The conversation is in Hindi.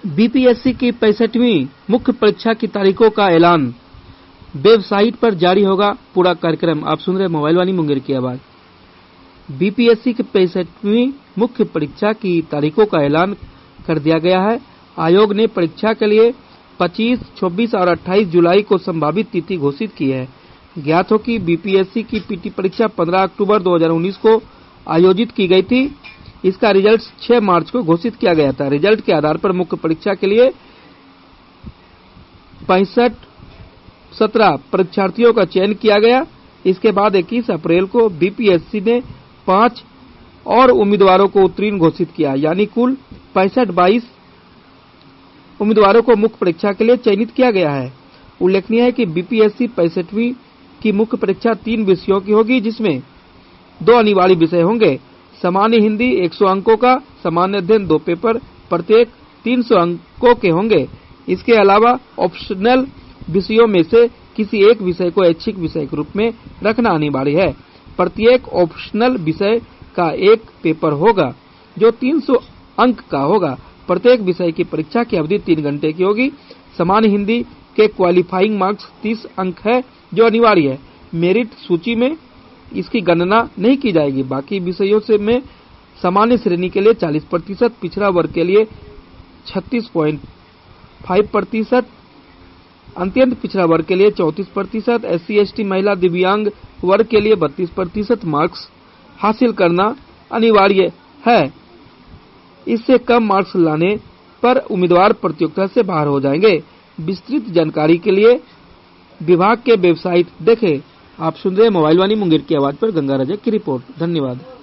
बीपीएससी की 65वीं मुख्य परीक्षा की तारीखों का ऐलान, वेबसाइट पर जारी होगा पूरा कार्यक्रम। आप सुन रहे मोबाइल वाली मुंगेर की आवाज। बीपीएससी की 65वीं मुख्य परीक्षा की तारीखों का ऐलान कर दिया गया है। आयोग ने परीक्षा के लिए 25, 24 और 28 जुलाई को संभावित तिथि घोषित की है। ज्ञात हो कि बीपीएससी की पीटी परीक्षा 15 अक्टूबर 2019 को आयोजित की गई थी। इसका रिजल्ट 6 मार्च को घोषित किया गया था। रिजल्ट के आधार पर मुख्य परीक्षा के लिए 17 परीक्षार्थियों का चयन किया गया। इसके बाद 21 अप्रैल को बीपीएससी ने 5 और उम्मीदवारों को उत्तीर्ण घोषित किया, यानी कुल 22 उम्मीदवारों को मुख्य परीक्षा के लिए चयनित किया गया है। उल्लेखनीय है कि बीपीएससी 65वीं की मुख्य परीक्षा 3 विषयों की होगी, जिसमें 2 अनिवार्य विषय होंगे। सामान्य हिंदी 100 अंकों का, सामान्य अध्ययन 2 पेपर प्रत्येक 300 अंकों के होंगे। इसके अलावा ऑप्शनल विषयों में से किसी एक विषय को ऐच्छिक विषय के रूप में रखना अनिवार्य है। प्रत्येक ऑप्शनल विषय का एक पेपर होगा जो 300 अंक का होगा। प्रत्येक विषय की परीक्षा की अवधि 3 घंटे की होगी। सामान्य हिंदी के क्वालिफाइंग मार्क्स 30 अंक है जो अनिवार्य है। मेरिट सूची में इसकी गणना नहीं की जाएगी। बाकी विषयों से में सामान्य श्रेणी के लिए 40%, पिछड़ा वर्ग के लिए 36.5%, अत्यंत पिछड़ा वर्ग के लिए 34%, एससी एसटी महिला दिव्यांग वर्ग के लिए 32% मार्क्स हासिल करना अनिवार्य है। इससे कम मार्क्स लाने पर उम्मीदवार प्रतियोगिता से बाहर हो जाएंगे। विस्तृत जानकारी के लिए विभाग के वेबसाइट देखें। आप सुन रहे मोबाइल वाणी मुंगेर की आवाज पर गंगा रजक की रिपोर्ट। धन्यवाद।